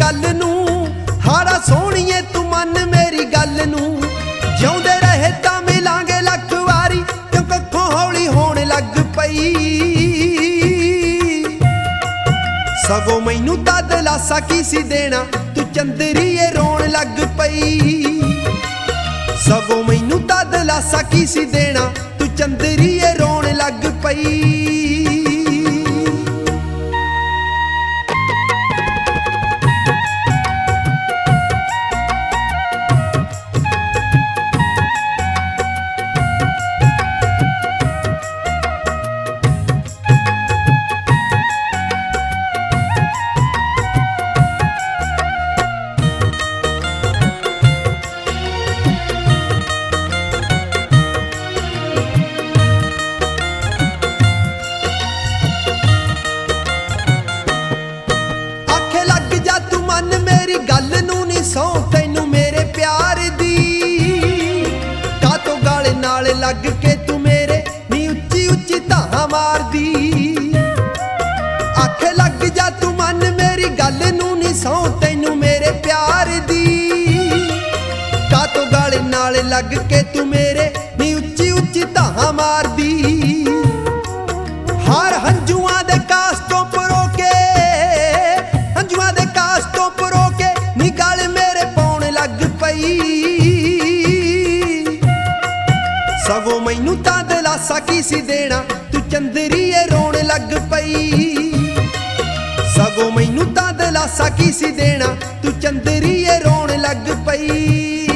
गल नू, हाड़ा सोहणीए तू मन मेरी गल नू। जिउंदे रहे तां मिलांगे लख वारी, क्यों कखों हौली होण लग पई। सगों मैनू तां दिलासा की सी देना, तू चंदरीए रोण लग पई। सगों मैनू तां दिलासा की सी देना, तू चंदरीए रोण लग पई। सौ तैनू मेरे प्यार दी, कातों गल नाल लग के तू मेरे नी उच्ची उच्ची धां मार दी। आखे लग जा तू मन मेरी गल नू नी, सौ तैनू मेरे प्यार दी, कातों गल नाल लग के तू मेरे नी उच्ची उच्ची धां मार दी। हार हंजुआं दे कास तो परो के, हंजुआं दे कास तो परो के नी गल मेरे पौण लग पई। सगों मैनू तां दिलासा की सी देना, तू चंदरीए रोण लग पई। सगों मैनू तां दिलासा की सी देना, तू चंदरीए रोण लग पई।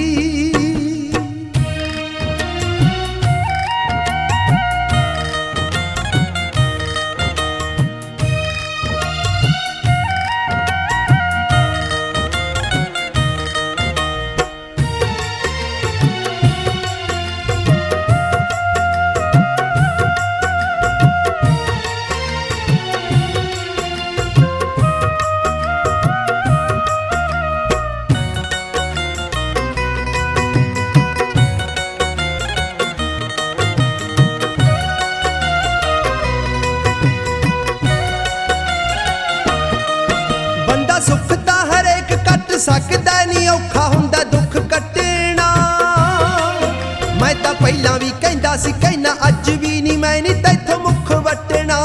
सुख तां हरेक कट सकदा, नी औखा हुंदा दुख कटना। मैं तां पहिलां भी कहंदा सी, कहना अज भी नी, मैं नी तैथों मुख वटना।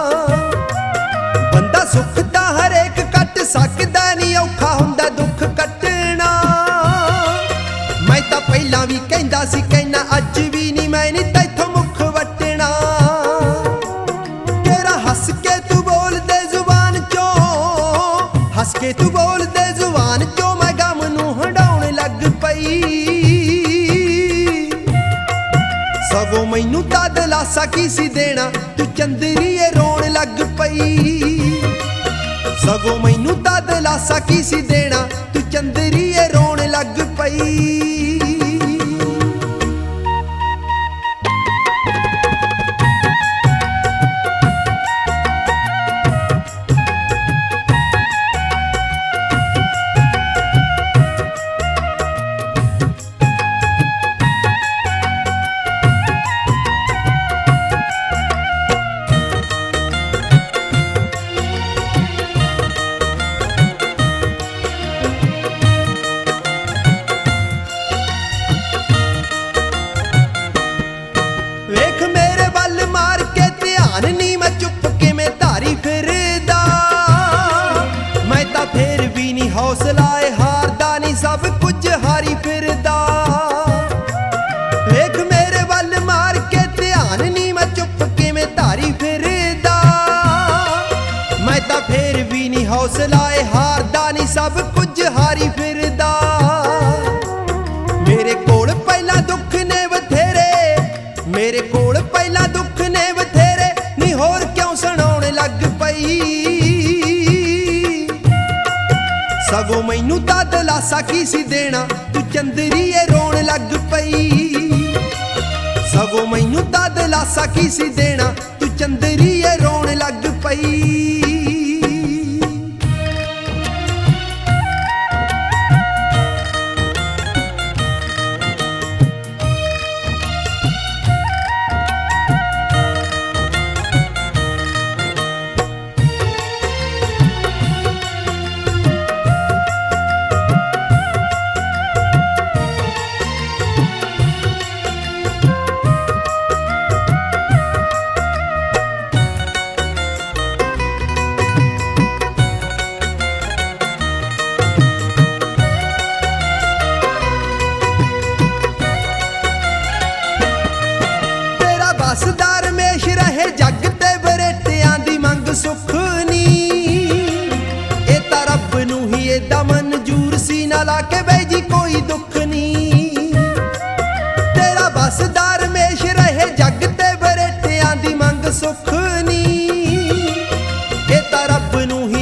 बंदा सुख तां हरेक कट सकदा, नी औखा हुंदा दुख कटना। मैं तां पहिलां भी कहंदा सी, कहना अज भी नी, मैं नी तैथों मुख वटना। तेरा हस के तू बोल दे जुबान चों, हस के तू बोल दे जुबान चो, मैं गम नू हंडाउण लग पई। सगों मैनू तां दिलासा की सी देना, तू चंदरीए रोण लग पई। सगों मैनू तां दिलासा की सी देना, तू चंदरीए रोण लग पई। वेख मेरे वल मार के ध्यान नी, मैं चुप के मैं धारी फिरदा। मैं तां फेर भी नी हौसलाए हारदा, नी सब कुछ हारी फिरदा। वेख मेरे वल मार के ध्यान नी, मैं चुप के मैं धारी फिरदा। मैं तां फेर भी नी हौसलाए हारदा, नी सब कुछ हारी फिरदा। मेरे कोल पहला दुख ने बथेरे, मेरे कोल पहला दुख ने बथेरे, नी होर क्यों सुनाउण लग पई। सगों मैनू तां दिलासा की सी देना, तू चंदरीए रोण लग पई। सगों मैनू तां दिलासा की सी देना, तू चंदरीए रोण लग पई।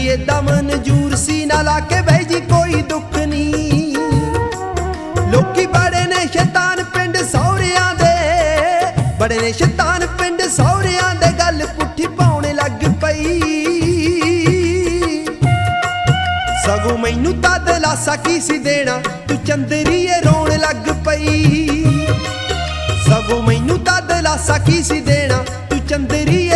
ਏਦਾਂ ਮਨਜ਼ੂਰ ਸੀ ਨਾ ਲਾ ਕੇ ਬਈ ਜੀ ਕੋਈ ਦੁੱਖ ਨਹੀਂ। ਲੋਕੀ ਬੜੇ ਨੇ ਸ਼ੈਤਾਨ ਪਿੰਡ ਸਹੁਰਿਆਂ ਦੇ, ਬੜੇ ਨੇ ਸ਼ੈਤਾਨ ਪਿੰਡ ਸਹੁਰਿਆਂ ਦੇ ਗੱਲ ਪੁੱਠੀ ਪਾਉਣ ਲੱਗ ਪਈ। ਸਗੋਂ ਮੈਨੂੰ ਤਾਂ ਦਿਲਾਸਾ ਕੀ ਸੀ ਦੇਣਾ, ਤੂੰ ਚੰਦਰੀਏ ਰੋਣ ਲੱਗ ਪਈ। ਸਗੋਂ ਮੈਨੂੰ ਤਾਂ ਦਿਲਾਸਾ ਕੀ ਸੀ ਦੇਣਾ, ਤੂੰ ਚੰਦਰੀ